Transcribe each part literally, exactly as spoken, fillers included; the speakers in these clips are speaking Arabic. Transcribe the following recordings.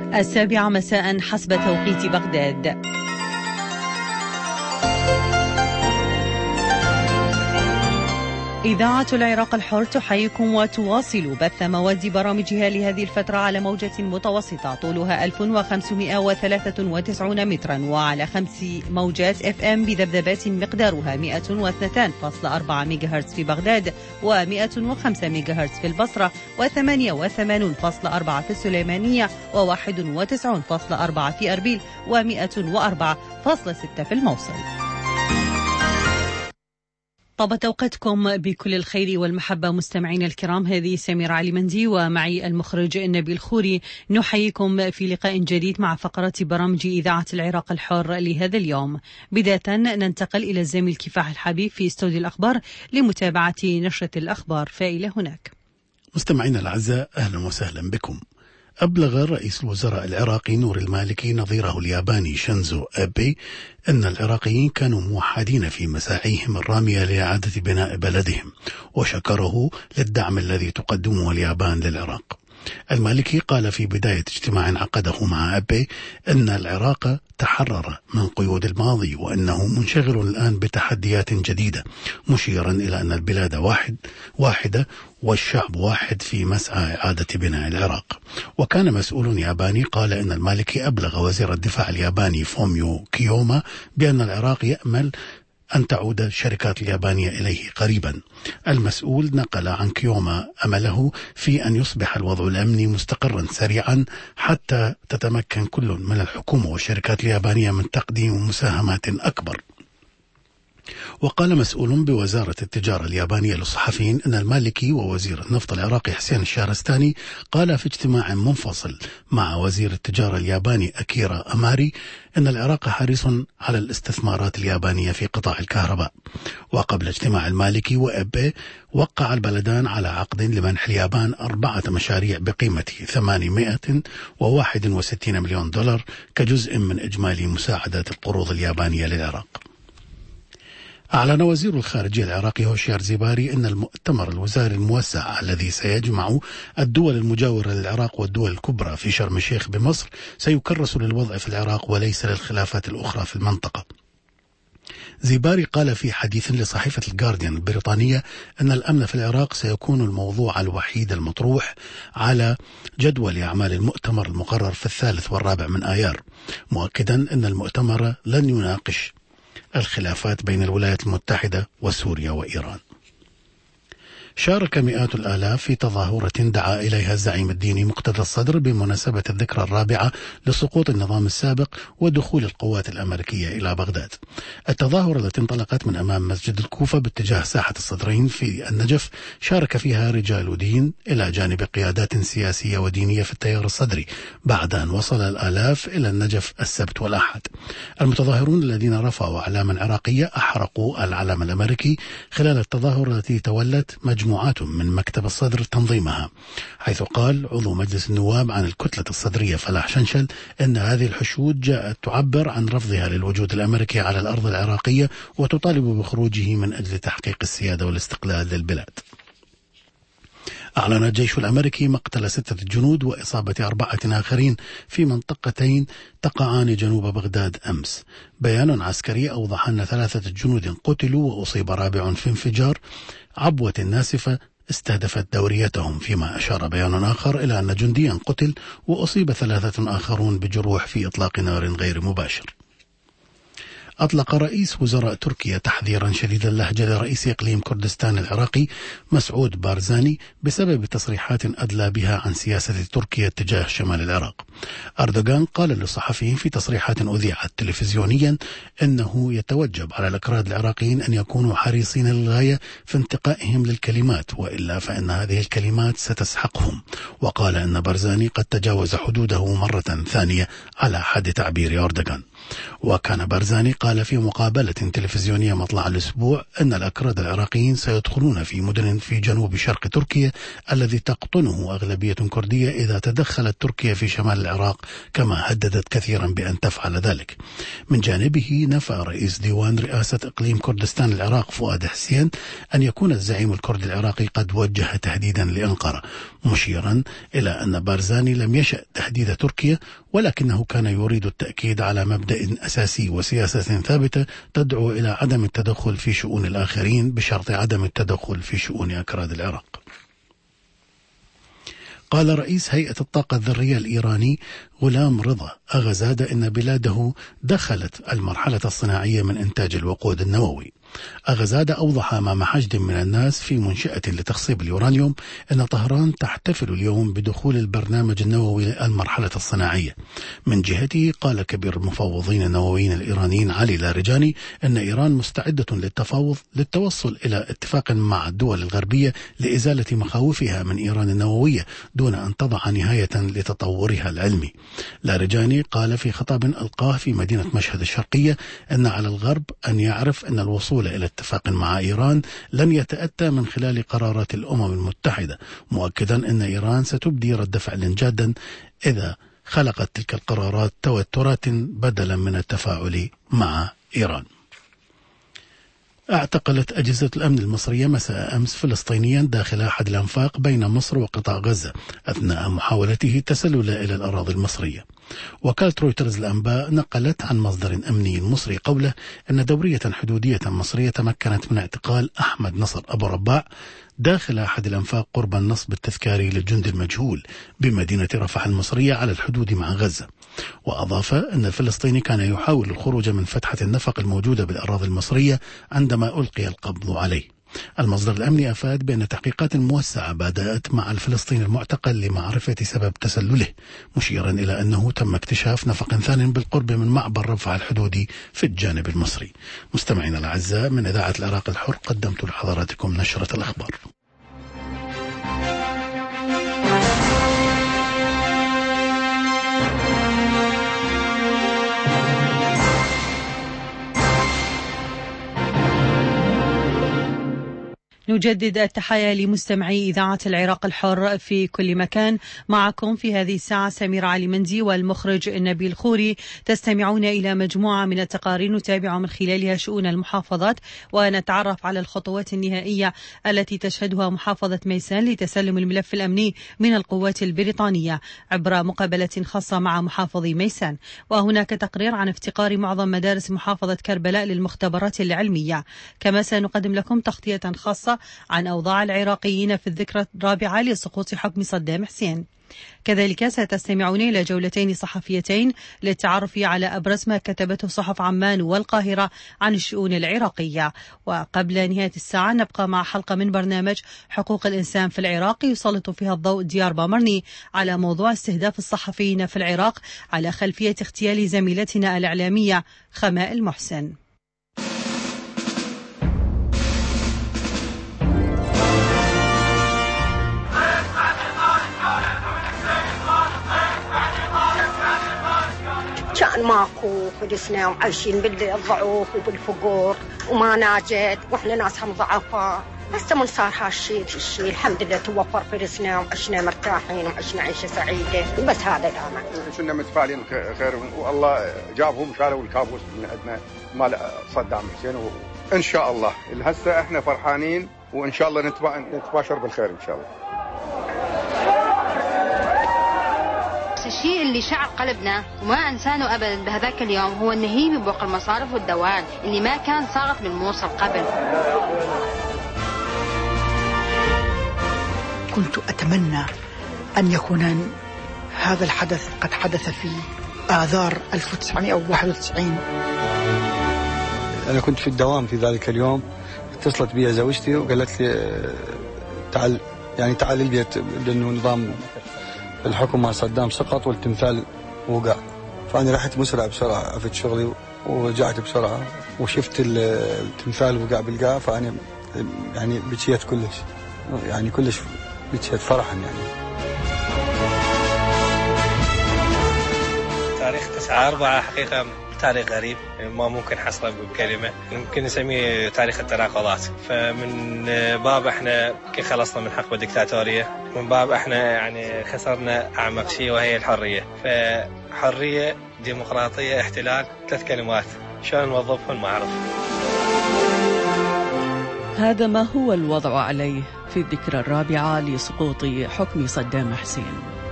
السابعة مساء حسب توقيت بغداد. إذاعة العراق الحر تحييكم وتواصل بث مواد برامجها لهذه الفترة على موجة متوسطة طولها ألف وخمسمائة وثلاثة وتسعين مترا وعلى خمس موجات اف ام بذبذبات مقدارها مئة واثنين فاصلة أربعة ميجاهرتز في بغداد ومئة وخمسة ميجاهرتز في البصرة وثمانية وثمانين فاصلة أربعة في السليمانية وواحد وتسعين فاصلة أربعة في أربيل ومئة وأربعة فاصلة ستة في الموصل. طابت أوقاتكم بكل الخير والمحبة مستمعين الكرام. هذه سميرة علي مندي ومعي المخرج نبيل خوري، نحييكم في لقاء جديد مع فقرات برامج إذاعة العراق الحر لهذا اليوم. بداية ننتقل إلى الزميل كفاح الحبيب في استوديو الأخبار لمتابعة نشرة الأخبار. فإلى هناك. مستمعينا الأعزاء، أهلا وسهلا بكم. أبلغ رئيس الوزراء العراقي نور المالكي نظيره الياباني شينزو أبي أن العراقيين كانوا موحدين في مساعيهم الرامية لإعادة بناء بلدهم، وشكره للدعم الذي تقدمه اليابان للعراق. المالكي قال في بداية اجتماع عقده مع أبي أن العراق تحرر من قيود الماضي وأنه منشغل الآن بتحديات جديدة، مشيرا إلى أن البلاد واحد واحدة والشعب واحد في مسعى إعادة بناء العراق. وكان مسؤول ياباني قال أن المالكي أبلغ وزير الدفاع الياباني فوميو كيوما بأن العراق يأمل أن تعود الشركات اليابانية إليه قريبا. المسؤول نقل عن كيوما أمله في أن يصبح الوضع الأمني مستقرا سريعا حتى تتمكن كل من الحكومة والشركات اليابانية من تقديم مساهمات أكبر. وقال مسؤول بوزارة التجارة اليابانية للصحفيين أن المالكي ووزير النفط العراقي حسين الشهرستاني قال في اجتماع منفصل مع وزير التجارة الياباني أكيرا أماري أن العراق حريص على الاستثمارات اليابانية في قطاع الكهرباء. وقبل اجتماع المالكي وأبي وقع البلدان على عقد لمنح اليابان أربعة مشاريع بقيمة ثمانمائة وواحد وستين مليون دولار كجزء من إجمالي مساعدات القروض اليابانية للعراق. أعلن وزير الخارجية العراقي هوشيار زيباري أن المؤتمر الوزاري الموسع الذي سيجمع الدول المجاورة للعراق والدول الكبرى في شرم الشيخ بمصر سيكرس للوضع في العراق وليس للخلافات الأخرى في المنطقة. زيباري قال في حديث لصحيفة الجارديان البريطانية أن الأمن في العراق سيكون الموضوع الوحيد المطروح على جدول أعمال المؤتمر المقرر في الثالث والرابع من آيار، مؤكدا أن المؤتمر لن يناقش الخلافات بين الولايات المتحدة وسوريا وإيران. شارك مئات الآلاف في تظاهرة دعا إليها الزعيم الديني مقتدى الصدر بمناسبة الذكرى الرابعة لسقوط النظام السابق ودخول القوات الأمريكية إلى بغداد. التظاهرة التي انطلقت من أمام مسجد الكوفة باتجاه ساحة الصدرين في النجف شارك فيها رجال دين إلى جانب قيادات سياسية ودينية في التيار الصدري، بعد أن وصل الآلاف إلى النجف السبت والأحد. المتظاهرون الذين رفعوا أعلاما عراقية أحرقوا العلم الأمريكي خلال التظاهرة التي تولت مجموعة مجموعات من مكتب الصدر تنظيمها، حيث قال عضو مجلس النواب عن الكتلة الصدرية فلاح شنشل أن هذه الحشود جاءت تعبر عن رفضها للوجود الأمريكي على الأرض العراقية وتطالب بخروجه من أجل تحقيق السيادة والاستقلال للبلاد. أعلن الجيش الأمريكي مقتل ستة جنود وإصابة أربعة آخرين في منطقتين تقعان جنوب بغداد أمس. بيان عسكري أوضح أن ثلاثة جنود قتلوا وأصيب رابع في انفجار عبوة ناسفة استهدفت دوريتهم، فيما أشار بيان آخر إلى أن جنديا قتل وأصيب ثلاثة آخرون بجروح في إطلاق نار غير مباشر. أطلق رئيس وزراء تركيا تحذيرا شديد اللهجة لرئيس إقليم كردستان العراقي مسعود بارزاني بسبب تصريحات أدلى بها عن سياسة تركيا تجاه شمال العراق. أردوغان قال للصحفيين في تصريحات أذيعت تلفزيونيا أنه يتوجب على الأكراد العراقيين أن يكونوا حريصين للغاية في انتقائهم للكلمات، وإلا فإن هذه الكلمات ستسحقهم. وقال أن بارزاني قد تجاوز حدوده مرة ثانية على حد تعبير أردوغان. وكان بارزاني قال في مقابلة تلفزيونية مطلع الأسبوع أن الأكراد العراقيين سيدخلون في مدن في جنوب شرق تركيا الذي تقطنه أغلبية كردية إذا تدخلت تركيا في شمال العراق كما هددت كثيرا بأن تفعل ذلك. من جانبه نفى رئيس ديوان رئاسة إقليم كردستان العراق فؤاد حسين أن يكون الزعيم الكردي العراقي قد وجه تهديدا لأنقرة، مشيرا إلى أن بارزاني لم يشأ تهديد تركيا، ولكنه كان يريد التأكيد على مبدأ أساسي وسياسة ثابتة تدعو إلى عدم التدخل في شؤون الآخرين بشرط عدم التدخل في شؤون أكراد العراق. قال رئيس هيئة الطاقة الذرية الإيراني غلام رضا أغازادة إن بلاده دخلت المرحلة الصناعية من إنتاج الوقود النووي. أغازادة أوضح أمام حشد من الناس في منشأة لتخصيب اليورانيوم أن طهران تحتفل اليوم بدخول البرنامج النووي للمرحلة الصناعية. من جهته قال كبير المفوضين النوويين الإيرانيين علي لارجاني أن إيران مستعدة للتفاوض للتوصل إلى اتفاق مع الدول الغربية لإزالة مخاوفها من إيران النووية دون أن تضع نهاية لتطورها العلمي. لارجاني قال في خطاب ألقاه في مدينة مشهد الشرقية أن على الغرب أن يعرف أن الوصول إلى اتفاق مع إيران لن يتأتى من خلال قرارات الأمم المتحدة، مؤكدا أن إيران ستبدي رد فعل جادا إذا خلقت تلك القرارات توترات بدلا من التفاعل مع إيران. اعتقلت أجهزة الأمن المصرية مساء أمس فلسطينيا داخل أحد الأنفاق بين مصر وقطاع غزة أثناء محاولته التسلل إلى الأراضي المصرية. وكالة رويترز الأنباء نقلت عن مصدر أمني مصري قوله أن دورية حدودية مصرية تمكنت من اعتقال أحمد نصر أبو رباع داخل أحد الأنفاق قرب النصب التذكاري للجند المجهول بمدينة رفح المصرية على الحدود مع غزة. وأضاف أن الفلسطيني كان يحاول الخروج من فتحة النفق الموجودة بالأراضي المصرية عندما ألقي القبض عليه. المصدر الأمني أفاد بأن تحقيقات موسعة بدأت مع الفلسطيني المعتقل لمعرفة سبب تسلله، مشيرا إلى أنه تم اكتشاف نفق ثان بالقرب من معبر رفح الحدودي في الجانب المصري. مستمعينا الأعزاء، من إذاعة العراق الحر قدمت لحضراتكم نشرة الأخبار. نجدد التحية لمستمعي إذاعة العراق الحر في كل مكان. معكم في هذه الساعة سمير علي مندي والمخرج نبيل خوري. تستمعون إلى مجموعة من التقارير نتابع من خلالها شؤون المحافظات ونتعرف على الخطوات النهائية التي تشهدها محافظة ميسان لتسلم الملف الأمني من القوات البريطانية عبر مقابلة خاصة مع محافظي ميسان. وهناك تقرير عن افتقار معظم مدارس محافظة كربلاء للمختبرات العلمية. كما سنقدم لكم تغطية خاصة عن أوضاع العراقيين في الذكرى الرابعة لسقوط حكم صدام حسين. كذلك ستستمعون إلى جولتين صحفيتين للتعرف على أبرز ما كتبته صحف عمان والقاهرة عن الشؤون العراقية. وقبل نهاية الساعة نبقى مع حلقة من برنامج حقوق الإنسان في العراق يسلط فيها الضوء ديار بامرني على موضوع استهداف الصحفيين في العراق على خلفية اغتيال زميلتنا الإعلامية خماء المحسن. كان ماكو فلسنا وعايشين بالضعف وبالفقر وما ناجد واحنا ناس هم ضعفاء. هسه من صار هالشيء الشيء الحمد لله توفر فلسنا وعشنا مرتاحين وعشنا عيشه سعيده. بس هذا الامل. كنا متفائلين خير والله جابهم شالوا الكابوس من عندنا مال صدام حسين وان شاء الله هسه احنا فرحانين وان شاء الله نتباشر بالخير ان شاء الله. الشيء اللي شعر قلبنا وما انسانه ابدا بهذاك اليوم هو النهيب بوق المصارف والدوال اللي ما كان صاغت بالموصل قبل. كنت اتمنى ان يكون هذا الحدث قد حدث في آذار ألف وتسعمائة وواحد وتسعين. انا كنت في الدوام في ذلك اليوم، اتصلت بي زوجتي وقالت لي تعال يعني تعال البيت لانه نظام الحكم مع صدام سقط والتمثال وقع. فأنا رحت مسرع بسرعة عفت شغلي ورجعت بسرعة وشفت التمثال وقع بالقاع. فأنا يعني بكيت كلش يعني كلش بكيت فرحا يعني. تاريخ تسعة أربعة حقيقة تاريخ غريب ما ممكن حصره بكلمة، يمكن نسميه تاريخ التناقضات. فمن باب احنا كي خلصنا من حقبة ديكتاتورية، من باب احنا يعني خسرنا أعمق شيء وهي الحرية. فحرية، ديمقراطية، احتلال، ثلاث كلمات شلون نوظفهم ما أعرف. هذا ما هو الوضع عليه في الذكرى الرابعة لسقوط حكم صدام حسين.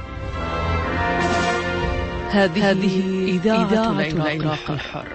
هذه, هذه إذاعة, إذاعة العراق, العراق الحر.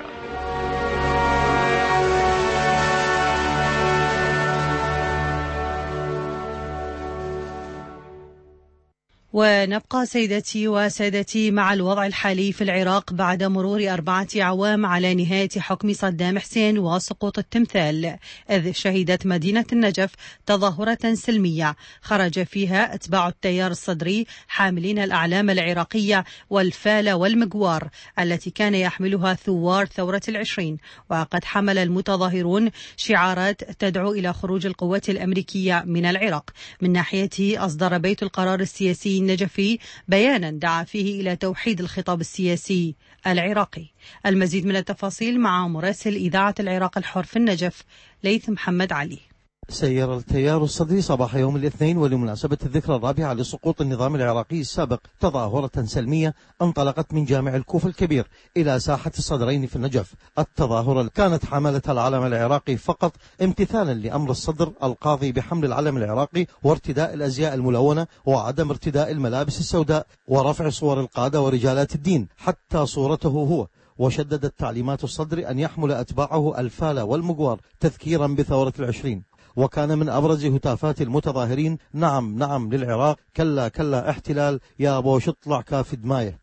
ونبقى سيدتي وسادتي مع الوضع الحالي في العراق بعد مرور أربعة أعوام على نهاية حكم صدام حسين وسقوط التمثال، إذ شهدت مدينة النجف تظاهرة سلمية خرج فيها أتباع التيار الصدري حاملين الأعلام العراقية والفالة والمجوار التي كان يحملها ثوار ثورة العشرين. وقد حمل المتظاهرون شعارات تدعو إلى خروج القوات الأمريكية من العراق. من ناحيته أصدر بيت القرار السياسي النجفي بيانا دعا فيه إلى توحيد الخطاب السياسي العراقي. المزيد من التفاصيل مع مراسل إذاعة العراق الحر في النجف ليث محمد علي. سير التيار الصدري صباح يوم الاثنين ولمناسبة الذكرى الرابعة لسقوط النظام العراقي السابق تظاهرة سلمية انطلقت من جامع الكوفة الكبير إلى ساحة الصدرين في النجف. التظاهرة كانت حاملة العلم العراقي فقط امتثالا لأمر الصدر القاضي بحمل العلم العراقي وارتداء الأزياء الملونة وعدم ارتداء الملابس السوداء ورفع صور القادة ورجالات الدين حتى صورته هو. وشددت تعليمات الصدر أن يحمل أتباعه الفالة والمجوار تذكيرا بثورة العشرين. وكان من أبرز هتافات المتظاهرين نعم نعم للعراق، كلا كلا احتلال، يا بوش اطلع كاف دمايه.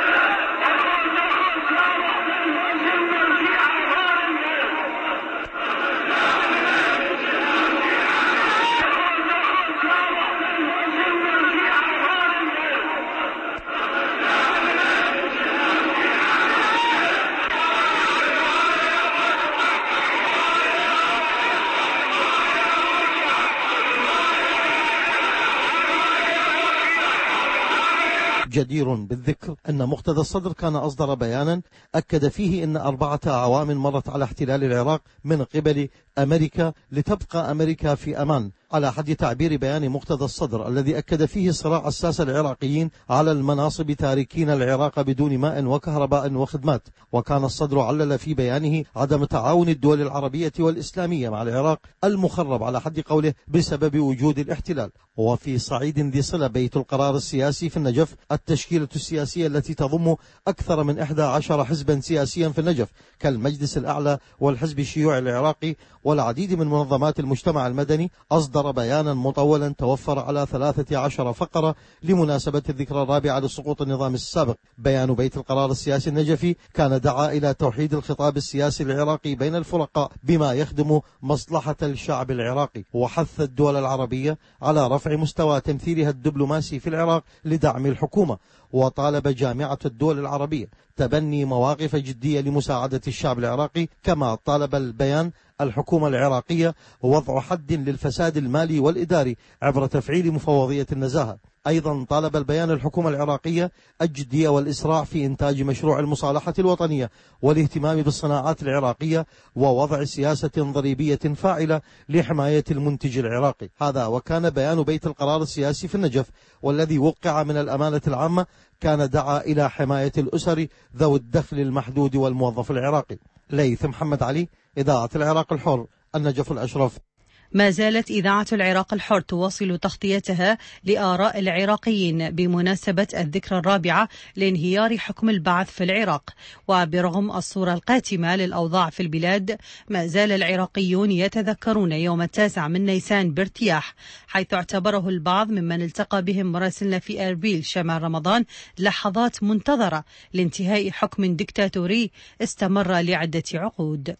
جدير بالذكر أن مقتدى الصدر كان أصدر بيانا أكد فيه أن أربعة أعوام مرت على احتلال العراق من قبل أمريكا لتبقى أمريكا في أمان، على حد تعبير بيان مقتدى الصدر الذي أكد فيه صراع الساسة العراقيين على المناصب تاركين العراق بدون ماء وكهرباء وخدمات. وكان الصدر علل في بيانه عدم تعاون الدول العربية والإسلامية مع العراق المخرب على حد قوله بسبب وجود الاحتلال. وفي صعيد ذي صلة بيت القرار السياسي في النجف التشكيلة السياسية التي تضم أكثر من إحدى عشر حزبا سياسيا في النجف كالمجلس الأعلى والحزب الشيوعي العراقي والعديد من منظمات المجتمع المدني أصدر بيانا مطولا توفر على ثلاثة عشر فقرة لمناسبة الذكرى الرابعة لسقوط النظام السابق. بيان بيت القرار السياسي النجفي كان دعا إلى توحيد الخطاب السياسي العراقي بين الفرقاء بما يخدم مصلحة الشعب العراقي، وحث الدول العربية على رفع مستوى تمثيلها الدبلوماسي في العراق لدعم الحكومة. وطالب جامعة الدول العربية تبني مواقف جدية لمساعدة الشعب العراقي. كما طالب البيان الحكومة العراقية وضع حد للفساد المالي والإداري عبر تفعيل مفوضية النزاهة. أيضا طالب البيان الحكومة العراقية الجدية والإسراع في إنتاج مشروع المصالحة الوطنية والاهتمام بالصناعات العراقية ووضع سياسة ضريبية فاعلة لحماية المنتج العراقي. هذا وكان بيان بيت القرار السياسي في النجف والذي وقع من الأمانة العامة كان دعا إلى حماية الأسر ذوي الدخل المحدود والموظف العراقي. ليث محمد علي، إذاعة العراق الحر، النجف الأشرف. ما زالت إذاعة العراق الحر تواصل تغطيتها لآراء العراقيين بمناسبة الذكرى الرابعة لانهيار حكم البعث في العراق. وبرغم الصورة القاتمة للأوضاع في البلاد ما زال العراقيون يتذكرون يوم التاسع من نيسان بارتياح، حيث اعتبره البعض ممن التقى بهم مراسلنا في أربيل شمال رمضان لحظات منتظرة لانتهاء حكم ديكتاتوري استمر لعدة عقود.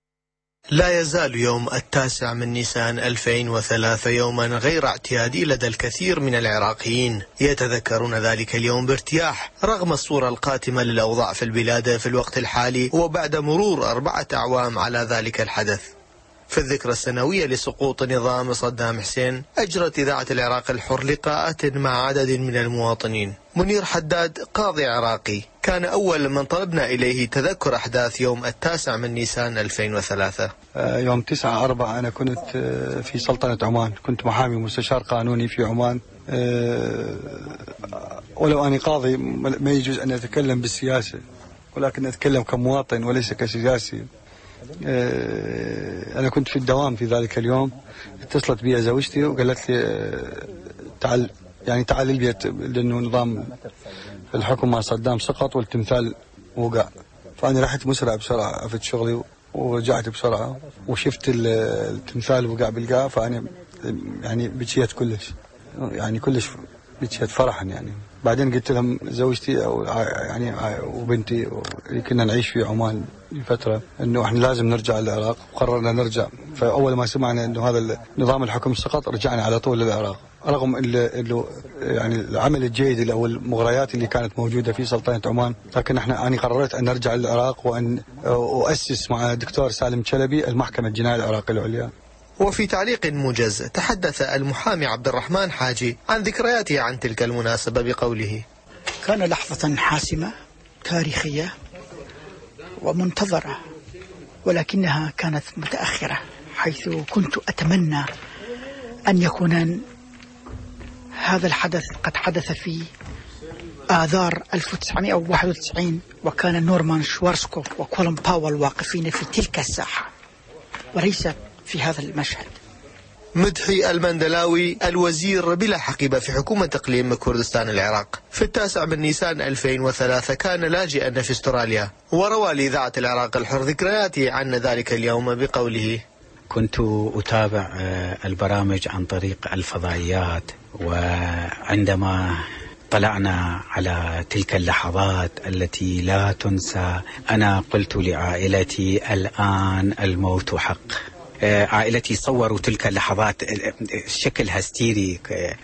لا يزال يوم التاسع من نيسان ألفين وثلاثة يوما غير اعتيادي لدى الكثير من العراقيين، يتذكرون ذلك اليوم بارتياح رغم الصورة القاتمة للأوضاع في البلاد في الوقت الحالي وبعد مرور أربعة أعوام على ذلك الحدث. في الذكرى السنوية لسقوط نظام صدام حسين أجرت إذاعة العراق الحر لقاءات مع عدد من المواطنين. منير حداد قاضي عراقي كان أول من طلبنا إليه تذكر أحداث يوم التاسع من نيسان ألفين وثلاثة. يوم تسعة أربعة أنا كنت في سلطنة عمان، كنت محامي مستشار قانوني في عمان. ولو أني قاضي ما يجوز أن أتكلم بالسياسة، ولكن أتكلم كمواطن وليس كسياسي. أنا كنت في الدوام في ذلك اليوم، اتصلت بي زوجتي وقالت لي تعال يعني تعال البيت لأنه نظام الحكم مع صدام سقط والتمثال وقع. فأنا رحت مسرع بسرعة، عفت شغلي ورجعت بسرعة وشفت التمثال وقع بالقاع. فأنا يعني بكيت كلش، يعني كلش بكيت فرحا. يعني بعدين قلت لهم زوجتي أو يعني وبنتي اللي كنا نعيش في عمان لفترة إنه إحنا لازم نرجع للعراق، وقررنا نرجع. فأول ما سمعنا إنه هذا نظام الحكم سقط رجعنا على طول للعراق، رغم إنه يعني العمل الجيد أو المغريات اللي كانت موجودة في سلطنة عمان. لكن إحنا أنا قررت أن نرجع للعراق وأن أؤسس مع الدكتور سالم شلبي المحكمة الجنائية العراقية العليا. وفي تعليق موجز تحدث المحامي عبد الرحمن حاجي عن ذكرياته عن تلك المناسبة بقوله: كان لحظة حاسمة تاريخية ومنتظرة، ولكنها كانت متأخرة، حيث كنت أتمنى أن يكون هذا الحدث قد حدث في آذار ألف وتسعمائة وواحد وتسعين، وكان نورمان شوارزكوف وكولن باول واقفين في تلك الساحة وليس في هذا المشهد. مدحي المندلاوي الوزير بلا حقيبة في حكومة إقليم كردستان العراق في التاسع من نيسان ألفين وثلاثة كان لاجئا في استراليا، وروى لإذاعة العراق الحر ذكرياته عن ذلك اليوم بقوله: كنت أتابع البرامج عن طريق الفضائيات، وعندما طلعنا على تلك اللحظات التي لا تنسى أنا قلت لعائلتي الآن الموت حق. عائلتي صوروا تلك اللحظات شكل هستيري،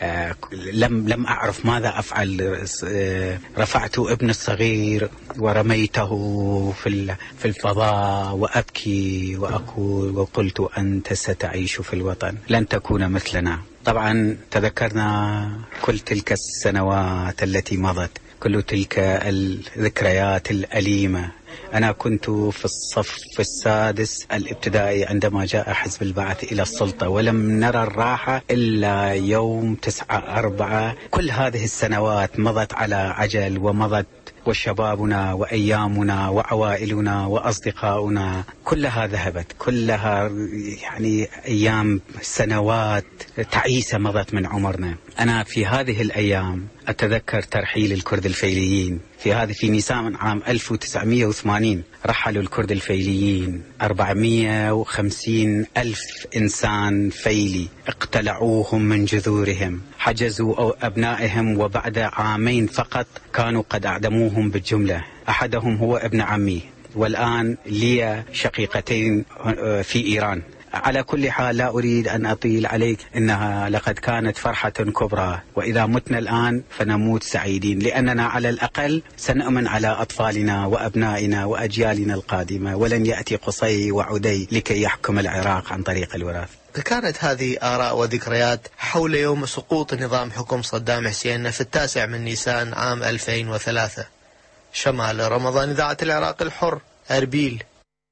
لم لم أعرف ماذا أفعل. رفعت ابن الصغير ورميته في في الفضاء وأبكي وأقول وقلت: أنت ستعيش في الوطن، لن تكون مثلنا. طبعا تذكرنا كل تلك السنوات التي مضت، كل تلك الذكريات الأليمة. أنا كنت في الصف السادس الابتدائي عندما جاء حزب البعث إلى السلطة، ولم نرى الراحة إلا يوم تسعة أربعة. كل هذه السنوات مضت على عجل ومضت، وشبابنا وأيامنا وعوائلنا وأصدقاؤنا كلها ذهبت، كلها يعني أيام سنوات تعيسة مضت من عمرنا. أنا في هذه الأيام أتذكر ترحيل الكرد الفيليين في هذه في نيسان عام ألف وتسعمائة وثمانين. رحلوا الكرد الفيليين أربعمائة وخمسين ألف إنسان فيلي، اقتلعوهم من جذورهم، حجزوا أبنائهم، وبعد عامين فقط كانوا قد أعدموهم بالجملة. أحدهم هو ابن عمي، والآن لي شقيقتين في إيران. على كل حال لا أريد أن أطيل عليك، إنها لقد كانت فرحة كبرى، وإذا متنا الآن فنموت سعيدين، لأننا على الأقل سنأمن على أطفالنا وأبنائنا وأجيالنا القادمة، ولن يأتي قصي وعدي لكي يحكم العراق عن طريق الوراث. كانت هذه آراء وذكريات حول يوم سقوط نظام حكم صدام حسين في التاسع من نيسان عام ألفين وثلاثة. شمال رمضان، إذاعة العراق الحر، أربيل.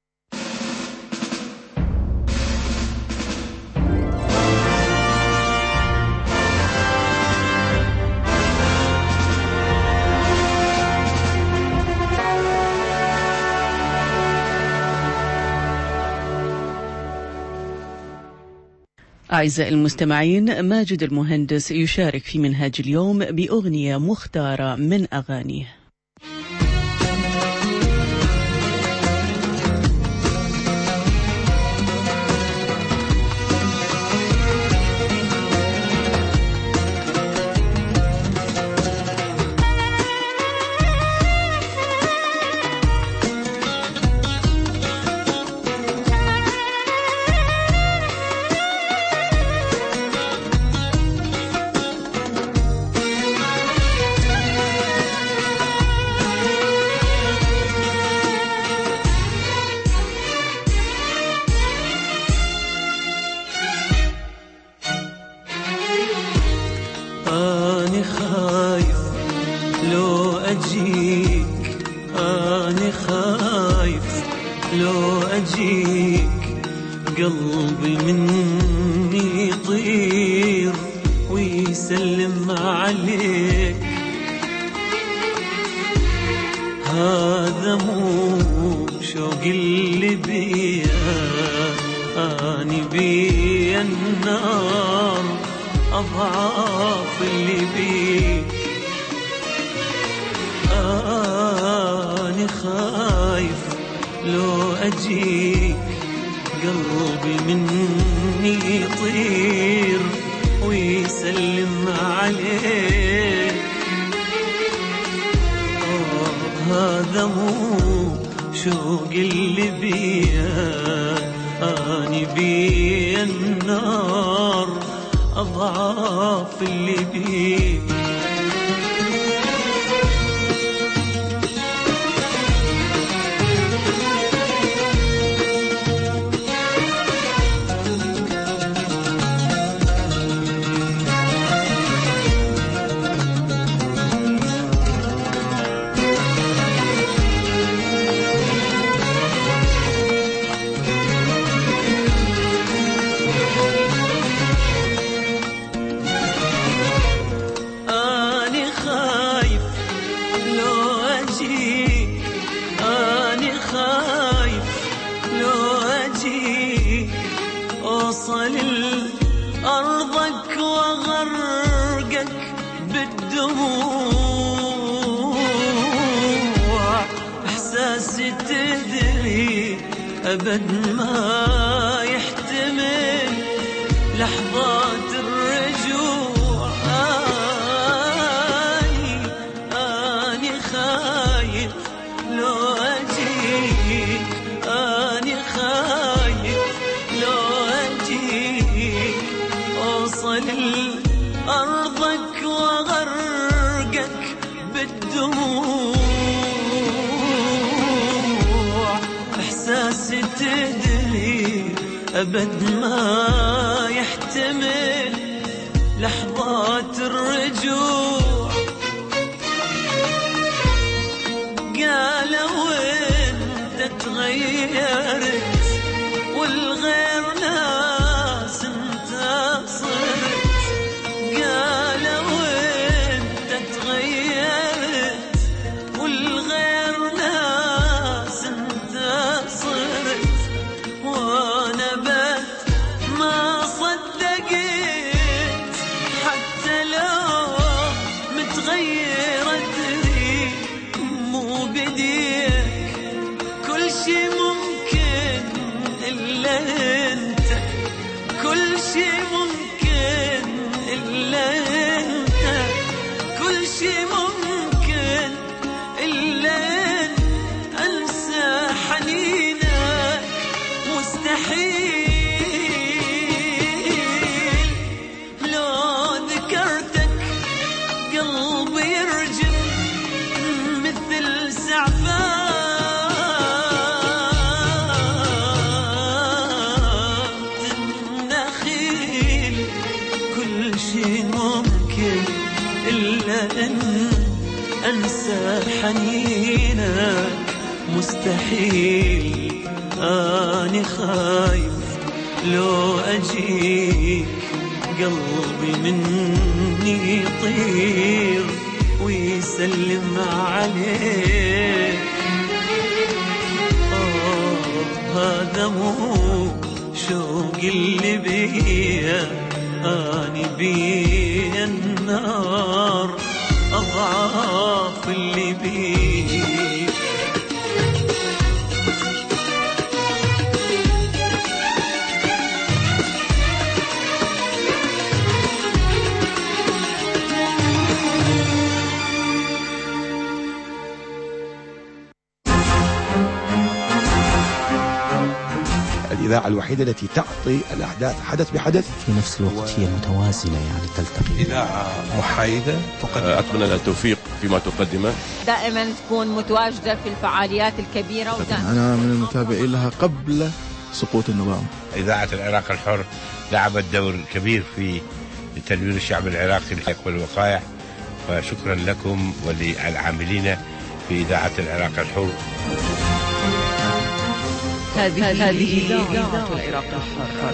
أعزائي المستمعين، ماجد المهندس يشارك في منهاج اليوم بأغنية مختارة من أغانيه. أجيك أنا خايف لو أجيك قلبي مني يطير ويسلم عليك. هذا مو شوق اللي بيا أني بيا النار أضعاف اللي بيك. أني خايف لو أجيك قلبي مني يطير ويسلم عليك. آه هذا مو شوق اللي بيا أني بيا النار أضعاف اللي بيك. أوصل أرضك وغرقك بالدموع. إحساسي تدري أبد ما يحتمل لحظات الرجوع. أني أني خايف لو أجيك. أني خايف لو أجيك أوصل أرضك وغرقك بالدموع. إحساسي تدري أبد ما يحتمل لحظات الرجوع. قالوا انت تغيرت والغير ناس انت صرت. قالوا انت تغيرت والغير ناس انت صرت. وانا بس ما صدقت حتى لو متغيرة تدري مو بديك كل شي ممكن إلا أنت. كل شي ممكن إلا أنت. كل شي ممكن إلا أنت. أنسى حنينك مستحيل. لو ذكرتك قلبي يرجف مثل سعفان النخيل. كل شي ممكن إلا أن أنسى حنينك مستحيل. أني خايف لو أجيك قلبي مني يطير ويسلم عليك. آه هذا مو شوق اللي بيا أني بيا النار أضعاف اللي بيك. الإذاعة الوحيدة التي تعطي الأحداث حدث بحدث في نفس الوقت هي متوازنة، يعني تلتقي. إذاعة محايدة أتمنى لها التوفيق فيما تقدمه. دائما تكون متواجدة في الفعاليات الكبيرة. أنا من المتابعين لها قبل سقوط النظام. إذاعة العراق الحر لعبت دور كبير في تدوير الشعب العراقي لحق والوقائع، فشكرا لكم وللعاملين في إذاعة العراق الحر. هذه إذاعة العراق الحر.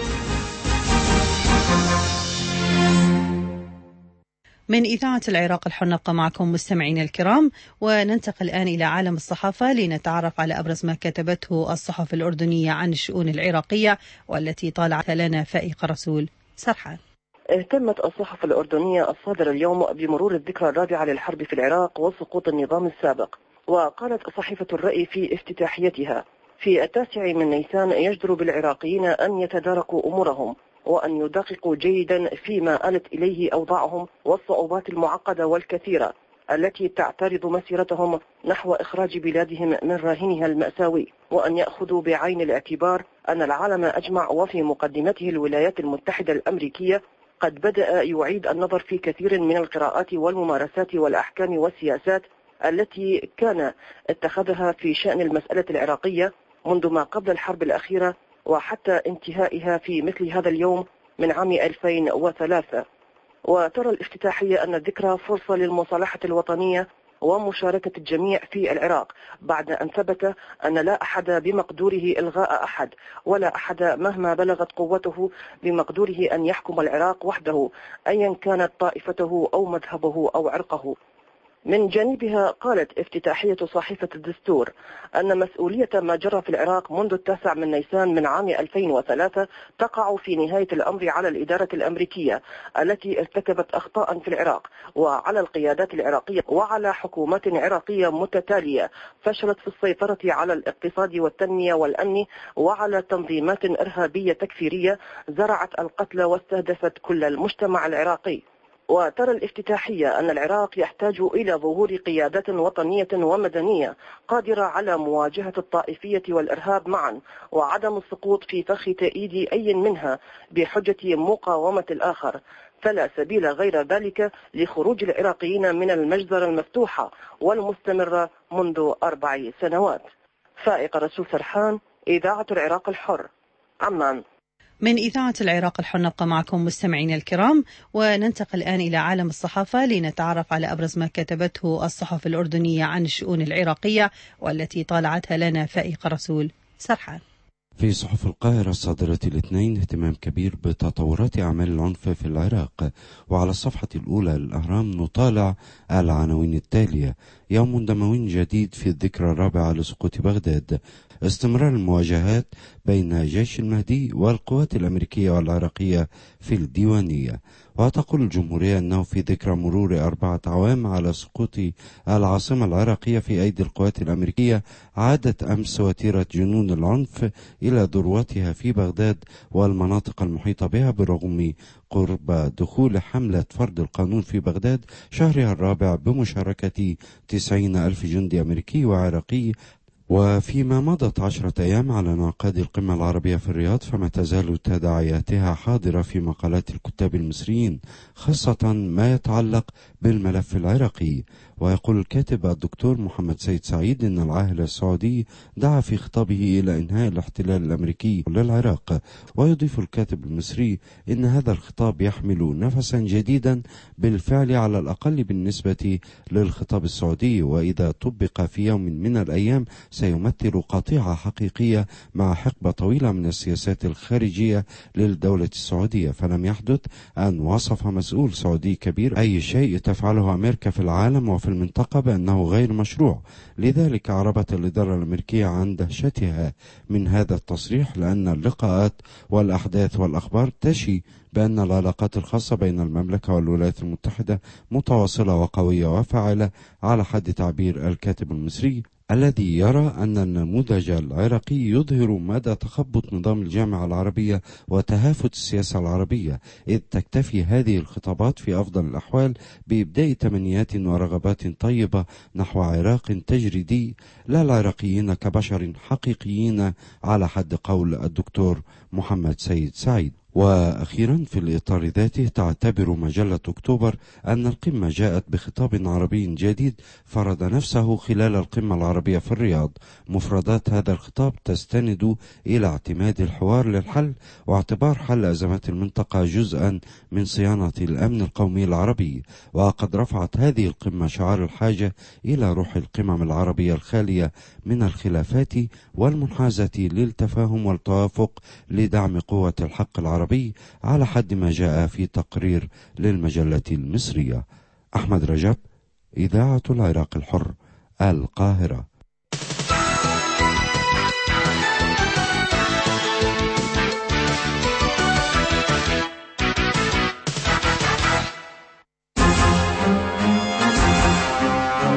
من إذاعة العراق الحر نبقى معكم مستمعين الكرام، وننتقل الآن إلى عالم الصحافة لنتعرف على أبرز ما كتبته الصحف الأردنية عن الشؤون العراقية والتي طالعتها لنا فائقة رسول سرحان. اهتمت الصحف الأردنية الصادرة اليوم بمرور الذكرى الرابعة للحرب في العراق وسقوط النظام السابق. وقالت صحيفة الرأي في افتتاحيتها: في التاسع من نيسان يجدر بالعراقيين أن يتداركوا أمورهم وأن يدققوا جيدا فيما آلت إليه أوضاعهم والصعوبات المعقدة والكثيرة التي تعترض مسيرتهم نحو إخراج بلادهم من راهنها المأساوي، وأن يأخذوا بعين الاعتبار أن العالم أجمع وفي مقدمته الولايات المتحدة الأمريكية قد بدأ يعيد النظر في كثير من القراءات والممارسات والأحكام والسياسات التي كان اتخذها في شأن المسألة العراقية منذ ما قبل الحرب الأخيرة وحتى انتهائها في مثل هذا اليوم من عام ألفين وثلاثة. وترى الافتتاحية أن الذكرى فرصة للمصالحة الوطنية ومشاركة الجميع في العراق بعد أن ثبت أن لا أحد بمقدوره إلغاء أحد، ولا أحد مهما بلغت قوته بمقدوره أن يحكم العراق وحده أيا كانت طائفته أو مذهبه أو عرقه. من جانبها قالت افتتاحية صحيفة الدستور أن مسؤولية ما جرى في العراق منذ التاسع من نيسان من عام ألفين وثلاثة تقع في نهاية الأمر على الإدارة الأمريكية التي ارتكبت أخطاء في العراق، وعلى القيادات العراقية وعلى حكومات عراقية متتالية فشلت في السيطرة على الاقتصاد والتنمية والأمن، وعلى تنظيمات إرهابية تكفيرية زرعت القتل واستهدفت كل المجتمع العراقي. وترى الافتتاحية أن العراق يحتاج إلى ظهور قيادات وطنية ومدنية قادرة على مواجهة الطائفية والإرهاب معا، وعدم السقوط في فخ تأييد أي منها بحجة مقاومة الآخر، فلا سبيل غير ذلك لخروج العراقيين من المجزرة المفتوحة والمستمرة منذ أربع سنوات. فائقة رسول سرحان، إذاعة العراق الحر، عمان. من إذاعة العراق الحر نبقى معكم مستمعين الكرام، وننتقل الآن إلى عالم الصحافة لنتعرف على أبرز ما كتبته الصحف الأردنية عن الشؤون العراقية والتي طالعتها لنا فائقة رسول سرحان. في صحف القاهرة الصادرة الاثنين اهتمام كبير بتطورات أعمال العنف في العراق، وعلى الصفحة الأولى للأهرام نطالع العناوين التالية: يوم دموي جديد في الذكرى الرابعة لسقوط بغداد، استمرار المواجهات بين جيش المهدي والقوات الأمريكية والعراقية في الديوانية. وتقول الجمهورية أنه في ذكرى مرور أربعة أعوام على سقوط العاصمة العراقية في أيدي القوات الأمريكية، عادت أمس وتيرة جنون العنف إلى ذروتها في بغداد والمناطق المحيطة بها، برغم قرب دخول حملة فرض القانون في بغداد شهرها الرابع بمشاركة تسعين ألف جندي أمريكي وعراقي. وفيما مضت عشرة أيام على انعقاد القمة العربية في الرياض، فما تزال تداعياتها حاضرة في مقالات الكتاب المصريين، خاصة ما يتعلق بالملف العراقي. ويقول الكاتب الدكتور محمد سيد سعيد إن العاهل السعودي دعا في خطابه إلى إنهاء الاحتلال الأمريكي للعراق. ويضيف الكاتب المصري إن هذا الخطاب يحمل نفسا جديدا بالفعل، على الأقل بالنسبة للخطاب السعودي، وإذا طبق في يوم من الأيام سيمثل قطيعة حقيقية مع حقبة طويلة من السياسات الخارجية للدولة السعودية. فلم يحدث أن وصف مسؤول سعودي كبير أي شيء تفعله أمريكا في العالم وفي المنطقة بأنه غير مشروع. لذلك أعربت الإدارة الأمريكية عن دهشتها من هذا التصريح، لأن اللقاءات والأحداث والأخبار تشي بأن العلاقات الخاصة بين المملكة والولايات المتحدة متواصلة وقوية وفاعلة، على حد تعبير الكاتب المصري الذي يرى أن النموذج العراقي يظهر مدى تخبط نظام الجامعة العربية وتهافت السياسة العربية، إذ تكتفي هذه الخطابات في أفضل الأحوال بإبداء تمنيات ورغبات طيبة نحو عراق تجريدي، لا العراقيين كبشر حقيقيين على حد قول الدكتور محمد سيد سعيد. وأخيرا في الإطار ذاته تعتبر مجلة أكتوبر أن القمة جاءت بخطاب عربي جديد فرض نفسه خلال القمة العربية في الرياض. مفردات هذا الخطاب تستند إلى اعتماد الحوار للحل واعتبار حل أزمات المنطقة جزءا من صيانة الأمن القومي العربي. وقد رفعت هذه القمة شعار الحاجة إلى روح القمم العربية الخالية من الخلافات والمنحازة للتفاهم والتوافق لدعم قوة الحق العربي على حد ما جاء في تقرير للمجلة المصرية. أحمد رجب، إذاعة العراق الحر، القاهرة.